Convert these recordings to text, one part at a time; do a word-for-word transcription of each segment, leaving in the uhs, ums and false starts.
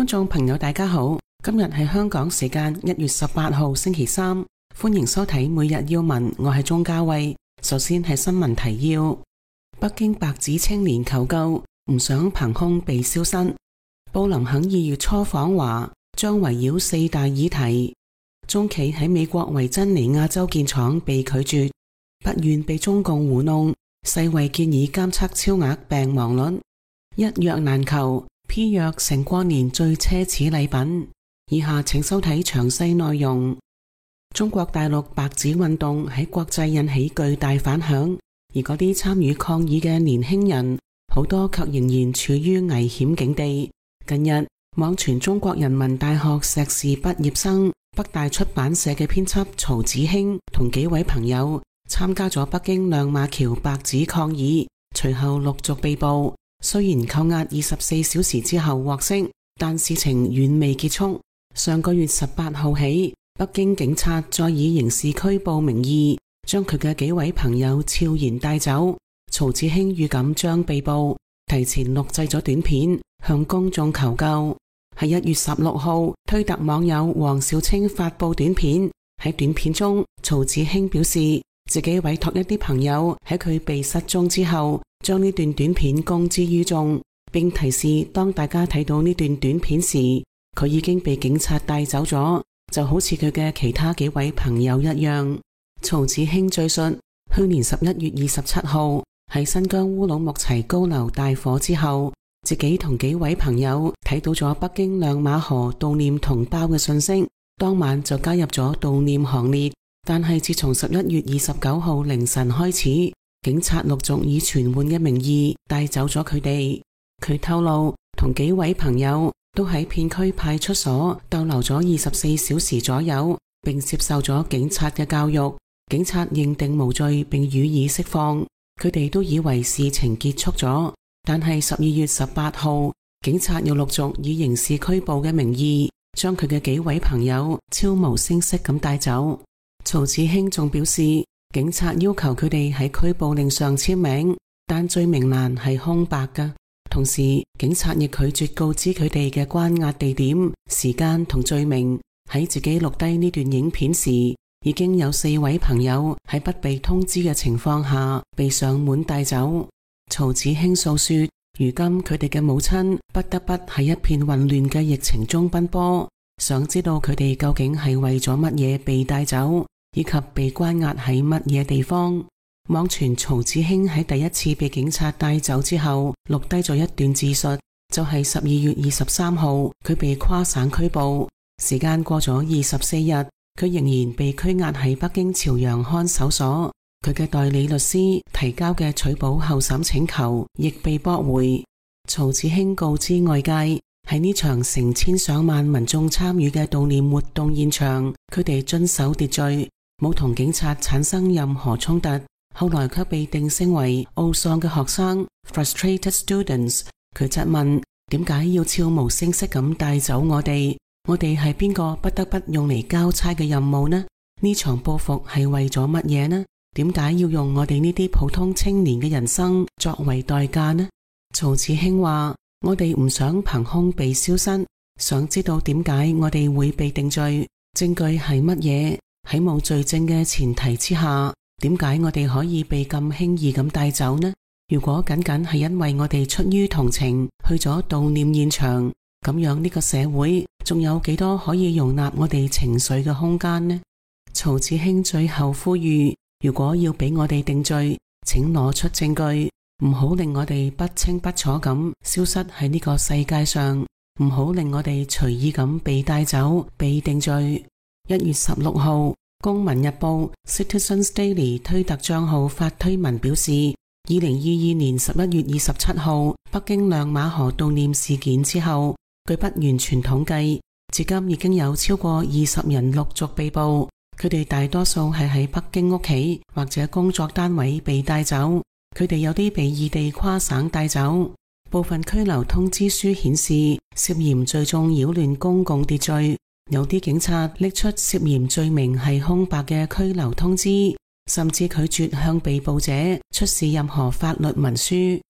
觀眾朋友大家好，今日係香港時間一月十八號星期三，歡迎收睇每日要聞，我係鍾嘉慧。首先係新聞提要：北京白紙青年求救，唔想憑空被消失。布林肯二月初訪華，將圍繞四大議題。中企喺美國維珍尼亞州建廠被拒絕，不願被中共糊弄。世衛建議監測超額病亡率。一藥難求，P 藥成過年最奢侈禮品。以下請收睇詳細內容。中國大陸白紙運動喺國際引起巨大反響，而嗰啲參與抗議嘅年輕人，好多卻仍然處於危險境地。近日，網傳中國人民大學碩士畢業生、北大出版社嘅編輯曹子興同幾位朋友參加咗北京亮馬橋白紙抗議，隨後陸續被捕。雖然扣押二十四小時之後獲釋，但事情遠未結束。上個月十八號起，北京警察再以刑事拘捕名義，將佢嘅幾位朋友悄然帶走。曹子興預感將被捕，提前錄製咗短片向公眾求救。喺一月十六號，推特網友黃少清發布短片，喺短片中，曹子興表示自己委託一啲朋友喺佢被失蹤之後，將呢段短片公之於眾，並提示當大家睇到呢段短片時，佢已經被警察帶走咗，就好似佢嘅其他幾位朋友一樣。曹子興敘述，去年十一月二十七號喺新疆烏魯木齊高樓大火之後，自己同幾位朋友睇到咗北京亮馬河悼念同胞嘅信息，當晚就加入咗悼念行列。但係自從十一月二十九號凌晨開始，警察陸續以傳喚嘅名義帶走咗佢哋。佢透露，同幾位朋友都喺片區派出所逗留咗二十四小時左右，並接受咗警察嘅教育。警察認定無罪並予以釋放。佢哋都以為事情結束咗，但係十二月十八號，警察又陸續以刑事拘捕嘅名義，將佢嘅幾位朋友悄無聲息咁帶走。曹子興仲表示，警察要求佢哋喺拘捕令上簽名，但罪名欄係空白㗎。同時，警察亦拒絕告知佢哋嘅關押地點、時間同罪名。喺自己錄低呢段影片時，已經有四位朋友喺不被通知嘅情況下被上門帶走。曹子興訴說，如今佢哋嘅母親不得不喺一片混亂嘅疫情中奔波，想知道佢哋究竟係為咗乜嘢被帶走，以及被關押喺乜嘢地方。網傳曹子興喺第一次被警察帶走之後，錄低咗一段自述，就係十二月二十三號佢被跨省拘捕。時間過咗二十四日，佢仍然被拘押喺北京朝陽看守所。佢嘅代理律師提交嘅取保候審請求亦被駁回。曹子興告知外界，喺呢場成千上萬民眾參與嘅悼念活動現場，佢哋遵守秩序，冇同警察產生任何衝突。後來卻被定性為懊喪嘅學生 （frustrated students）。佢質問，點解要悄無聲息咁帶走我哋？我哋係邊個不得不用嚟交差嘅任務呢？呢場報復係為咗乜嘢呢？點解要用我哋呢啲普通青年嘅人生作為代價呢？曹子興話，我哋唔想憑空被消失，想知道點解我哋會被定罪，證據係乜嘢？喺冇罪證嘅前提之下，點解我哋可以被咁輕易咁帶走呢？如果僅僅係因為我哋出於同情去咗悼念現場，咁樣呢個社會仲有幾多可以容納我哋情緒嘅空間呢？曹子興最後呼籲，如果要俾我哋定罪，請攞出證據，唔好令我哋不清不楚咁消失喺呢個世界上，唔好令我哋隨意咁被帶走、被定罪。一月十六號，公民日報 Citizens Daily 推特賬號發推文表示，二零二二年十一月二十七號北京亮馬河悼念事件之後，據不完全統計，至今已經有超過二十人陸續被捕。佢哋大多數係喺北京屋企或者工作單位被帶走，佢哋有啲被異地跨省帶走。部分拘留通知書顯示涉嫌聚眾擾亂公共秩序，有啲警察拎出涉嫌罪名係空白嘅拘留通知，甚至拒絕向被捕者出示任何法律文書。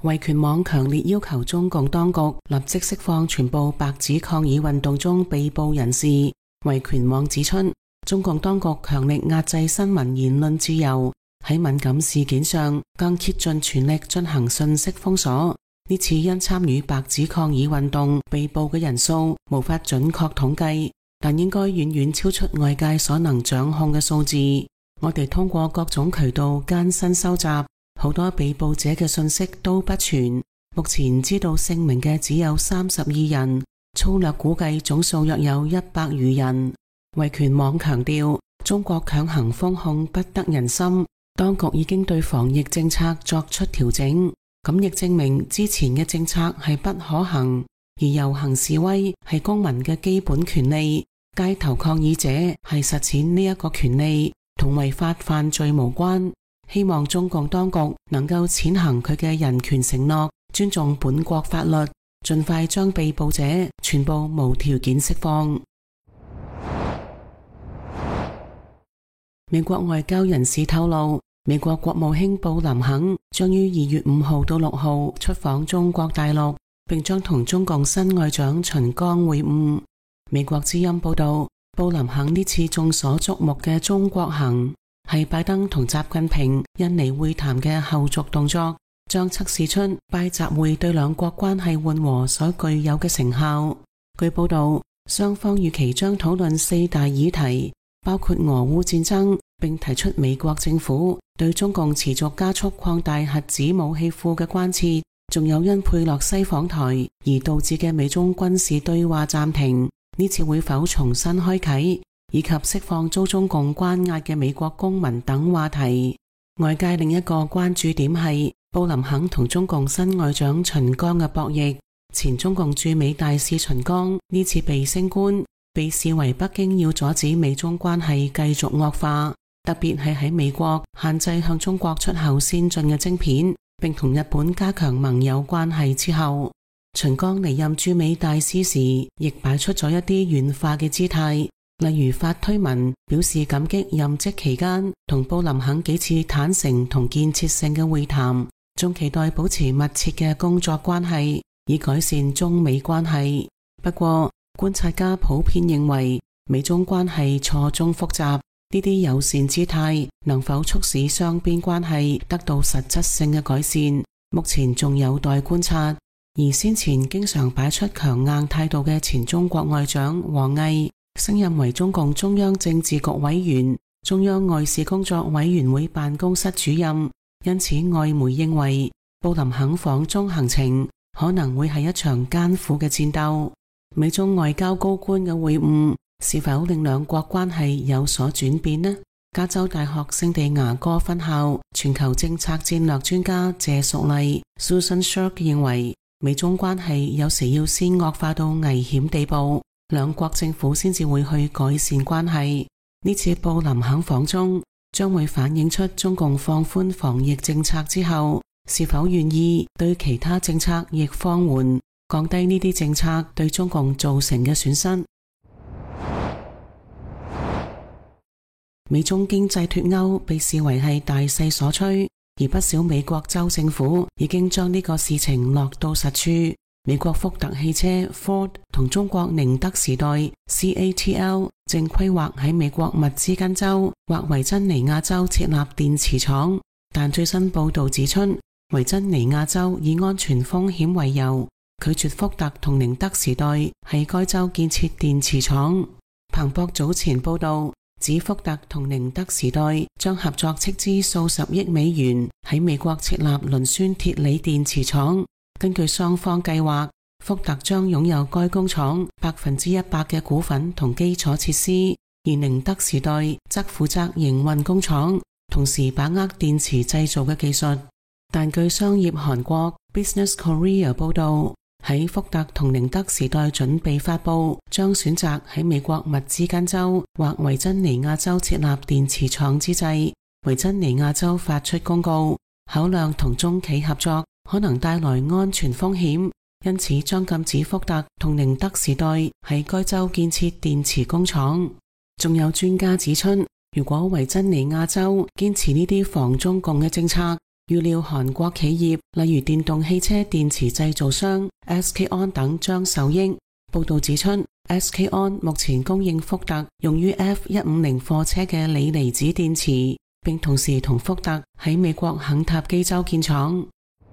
維權網強烈要求中共當局立即釋放全部白紙抗議運動中被捕人士。維權網指出，中共當局強力壓制新聞言論自由，喺敏感事件上更竭盡全力進行信息封鎖。呢次因參與白紙抗議運動被捕嘅人數無法準確統計，但應該遠遠超出外界所能掌控嘅數字。我哋通過各種渠道艱辛收集，好多被捕者嘅信息都不全，目前知道姓名嘅只有三十二人，粗略估計總數約有一百餘人。維權網強調，中國強行封控不得人心，當局已經對防疫政策作出調整，咁亦證明之前嘅政策係不可行，而遊行示威係公民嘅基本權利，街頭抗議者係實踐呢一個權利，同違法犯罪無關。希望中共當局能夠踐行佢嘅人權承諾，尊重本國法律，盡快將被捕者全部無條件釋放。美國外交人士透露，美國國務卿布林肯將於二月五號到六號出訪中國大陸，並將同中共新外長秦剛會晤。美國之音報道，布林肯呢次眾所矚目嘅中國行，係拜登同習近平印尼會談嘅後續動作，將測試出拜習會對兩國關係緩和所具有嘅成效。據報道，雙方預期將討論四大議題，包括俄烏戰爭，並提出美國政府對中共持續加速擴大核子武器庫嘅關切，仲有因佩洛西訪台而導致嘅美中軍事對話暫停，呢次會否重新開啟，以及釋放遭中共關押嘅美國公民等話題。外界另一個關注點係布林肯同中共新外長秦剛嘅博弈。前中共駐美大使秦剛呢次被升官，被視為北京要阻止美中關係繼續惡化，特別係喺美國限制向中國出口先進嘅晶片，並同日本加強盟友關係之後，秦剛離任駐美大使時亦擺出咗一啲軟化嘅姿態，例如發推文表示感激任職期間同布林肯幾次坦誠同建設性嘅會談，仲期待保持密切嘅工作關係，以改善中美關係。不過，觀察家普遍認為美中關係錯綜複雜，呢啲友善姿態能否促使雙邊關係得到實質性嘅改善，目前仲有待觀察。而先前經常擺出強硬態度嘅前中國外長王毅升任為中共中央政治局委員、中央外事工作委員會辦公室主任，因此外媒認為布林肯訪中行程可能會係一場艱苦嘅戰鬥。美中外交高官嘅會晤是否令兩國關係有所轉變呢？加州大學聖地牙哥分校全球政策戰略專家謝淑麗 Susan Shirk 認為，美中關係有時要先惡化到危險地步，兩國政府先至會去改善關係。呢次布林肯訪中將會反映出中共放寬防疫政策之後，是否願意對其他政策亦放緩，降低呢啲政策對中共造成嘅損失。美中經濟脫鈎被視為係大勢所趨，而不少美國州政府已經將呢個事情落到實處。美國福特汽車 Ford 同中國寧德時代 C A T L 正規劃喺美國密芝根州或維珍尼亞州設立電池廠，但最新報道指出，維珍尼亞州以安全風險為由，拒絕福特同寧德時代喺該州建設電池廠。彭博早前報道指，福特同寧德時代將合作斥資數十億美元喺美國設立磷酸鐵鋰電池廠。根據雙方計劃，福特將擁有該工廠百分之一百嘅股份同基礎設施，而寧德時代則負責營運工廠，同時把握電池製造嘅技術。但據商業韓國 Business Korea 報道，喺福特同寧德時代準備發佈將選擇喺美國密芝根州或維珍尼亞州設立電池廠之際，維珍尼亞州發出公告，考量同中企合作可能帶來安全風險，因此將禁止福特同寧德時代喺該州建設電池工廠。仲有專家指出，如果維珍尼亞州堅持呢啲防中共嘅政策， 預料韓國企業例如電動汽車電池製造商 S K On 等將受益。報道指出， S K On 目前供應福特用於 F 一五零貨車嘅鋰離子電池，並同時同福特喺美國肯塔基州建廠。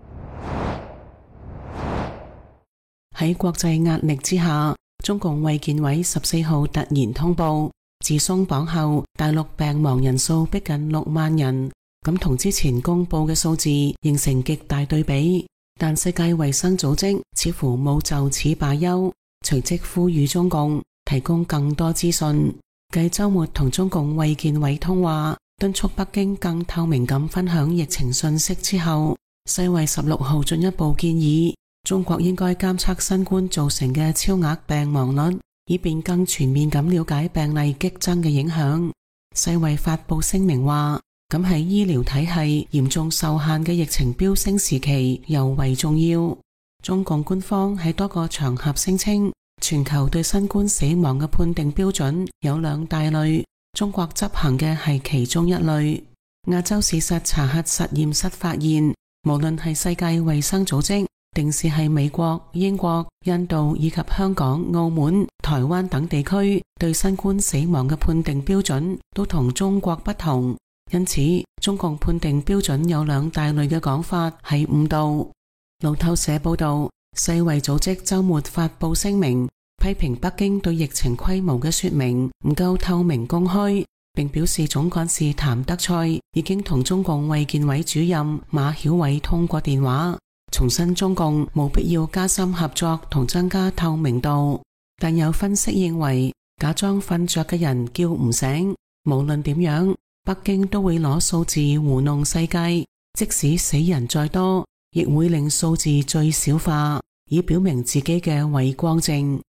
喺國際壓力之下，中共衛健委十四號突然通報，自鬆綁後，大陸病亡人數逼近六萬人。咁同之前公布嘅數字形成極大對比，但世界衛生組織似乎冇就此罷休，隨即呼籲中共提供更多資訊。繼週末同中共衛健委通話，敦促北京更透明咁分享疫情信息之後，世衛十六號進一步建議中國應該監測新冠造成嘅超額病亡率，以便更全面咁了解病例激增嘅影響。世衛發佈聲明話，咁喺醫療體系嚴重受限嘅疫情飆升時期尤為重要。中共官方喺多個場合聲稱，全球對新冠死亡嘅判定標準有兩大類，中國執行嘅係其中一類。亞洲事實查核實驗室發現，無論係世界衛生組織，定是係美國、英國、印度以及香港、澳門、台灣等地區對新冠死亡嘅判定標準都同中國不同。因此，中共判定標準有兩大類嘅講法係誤導。路透社報道，世衛組織周末發佈聲明，批評北京對疫情規模嘅說明唔夠透明公開，並表示總幹事譚德塞已經同中共衛健委主任馬曉偉通過電話，重申中共冇必要加深合作同增加透明度。但有分析認為，假裝瞓着嘅人叫唔醒，無論點樣，北京都會攞數字糊弄世界，即使死人再多，亦會令數字最小化，以表明自己嘅偉光正。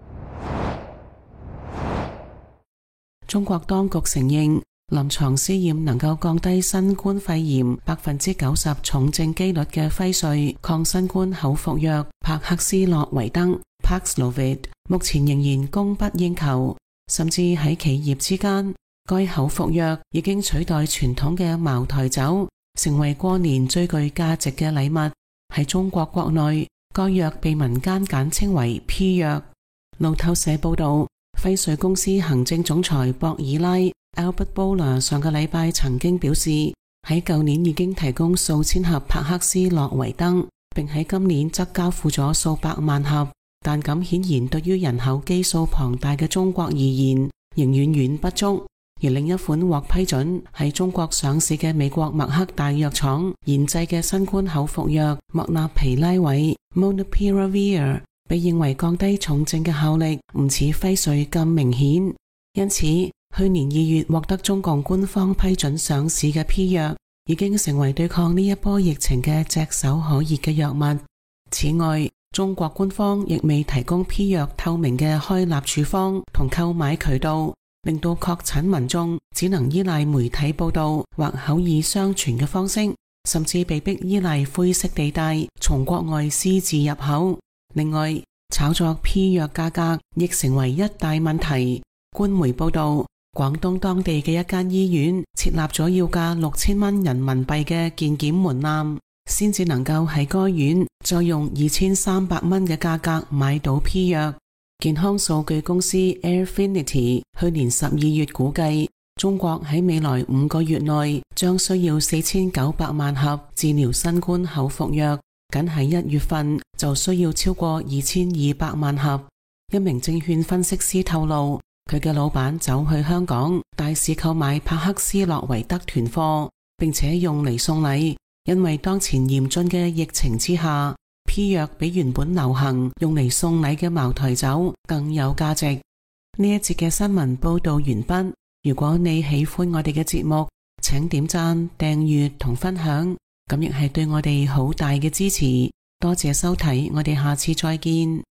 中國當局承認，臨床試驗能夠降低新冠肺炎百分之九十重症機率嘅輝瑞抗新冠口服藥帕克斯洛維登 Paxlovid 目前仍然供不應求，甚至喺企業之間，該口服藥已經取代傳統嘅茅台酒，成為過年最具價值嘅禮物。喺中國國內，該藥被民間簡稱為 P 藥。路透社報道，輝瑞公司行政總裁博爾拉 Albert Bourla 上個禮拜曾經表示，喺舊年已經提供數千盒帕克斯洛維登，並喺今年則交付咗數百萬盒。但咁顯然對於人口基數龐大嘅中國而言，仍遠遠不足。而另一款獲批准喺中國上市嘅美國默克大藥廠研製嘅新冠口服藥莫納皮拉韋 Molnupiravir 被認為降低重症嘅效力唔似輝瑞咁明顯，因此去年二月獲得中共官方批准上市嘅 P 藥已經成為對抗呢一波疫情嘅炙手可熱嘅藥物。此外，中國官方亦未提供 P 藥透明嘅開立處方同購買渠道，令到確診民眾只能依賴媒體報道或口耳相傳嘅方式，甚至被迫依賴灰色地帶從國外私自入口。另外，炒作 P 藥價格亦成為一大問題。官媒報道，廣東當地嘅一間醫院設立咗要價六千蚊人民幣嘅健檢門檻，先至能夠喺該院再用二千三百蚊嘅價格買到 P 藥。健康數據公司 Airfinity 去年十二月估計，中國喺未來五個月內將需要四千九百萬盒治療新冠口服藥，僅喺一月份就需要超過二千二百萬盒。一名證券分析師透露，佢嘅老闆走去香港大肆購買帕克斯洛維德囤貨，並且用嚟送禮，因為當前嚴峻嘅疫情之下，P 藥比原本流行用嚟送禮嘅茅台酒更有價值。呢一節嘅新聞報道完畢。如果你喜歡我哋嘅節目，請點讚、訂閱同分享，咁亦係對我哋好大嘅支持。多謝收睇，我哋下次再見。